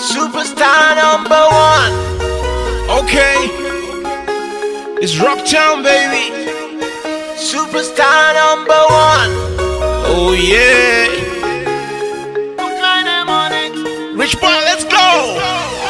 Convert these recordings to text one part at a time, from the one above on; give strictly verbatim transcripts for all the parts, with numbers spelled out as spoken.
Superstar number one. Okay, it's Rocktown, baby. Superstar number one. Oh yeah. Rich boy, let's go.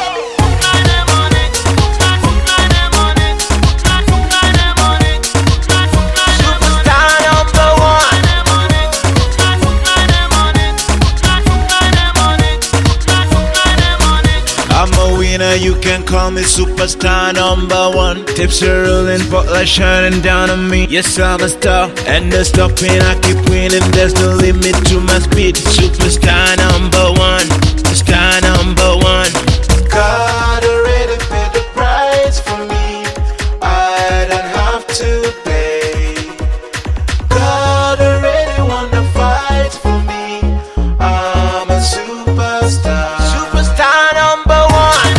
I'm a winner, you can call me superstar number one. Tips are rolling, spotlight shining down on me. Yes, I'm a star, and no stopping, I keep winning. There's no limit to my speed. Superstar number one, star number one. God already paid the price for me, I don't have to pay. God already won the fight for me, I'm a superstar. Superstar number one.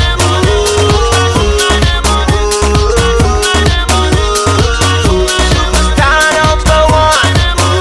Superstar number one.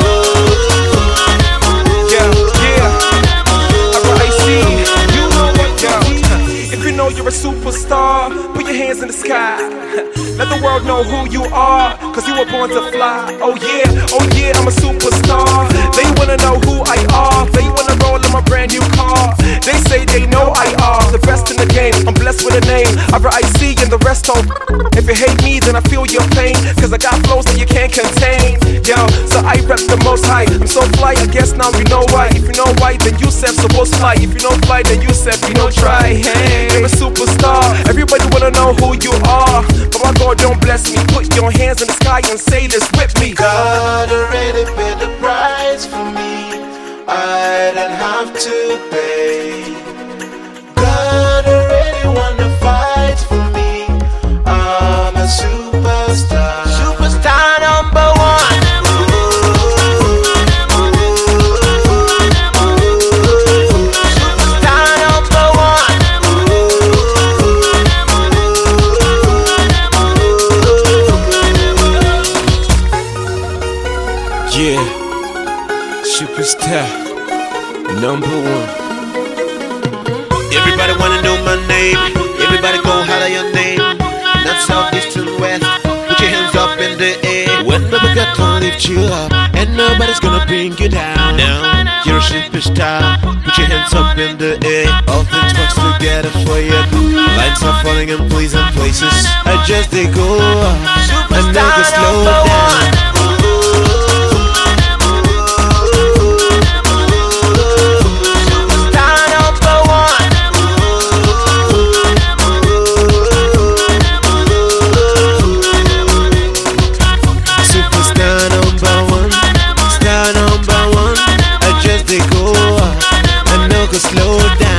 Yeah, yeah. Alright, see, you know what, yo. If you know you're a superstar, put your hands in the sky. Let the world know who you are, cause you were born to fly. Oh yeah, oh yeah, I'm a superstar. They wanna know who I are, they wanna roll in my brand new car. They say they know I are the best in the game, I'm blessed with a name, R I C and the rest don't. If you hate me, then I feel your pain, cause I got flows that you can't contain. Yo, so I rep the most high, I'm so fly, I guess now you know why. If you know why, then you said supposed fly. If you know fly, then you said we don't try. Hey, you're a superstar, everybody wanna know who you are. But my God don't bless me, put your hands in the sky and say this with me. God already paid the price for me, I don't have to pay. God already won the fight for me, I'm a superstar. Superstar number one. Superstar number one. Yeah, superstar number one. Everybody wanna know my name, everybody gon' holler your name. Not south, east and west, put your hands up in the air. When the got to lift you up, and nobody's gonna bring you down. Now, you're a superstar, put your hands up in the air. All things works together for you. Lights are falling in pleasant places, I just they go up, and never slow down. Slow down.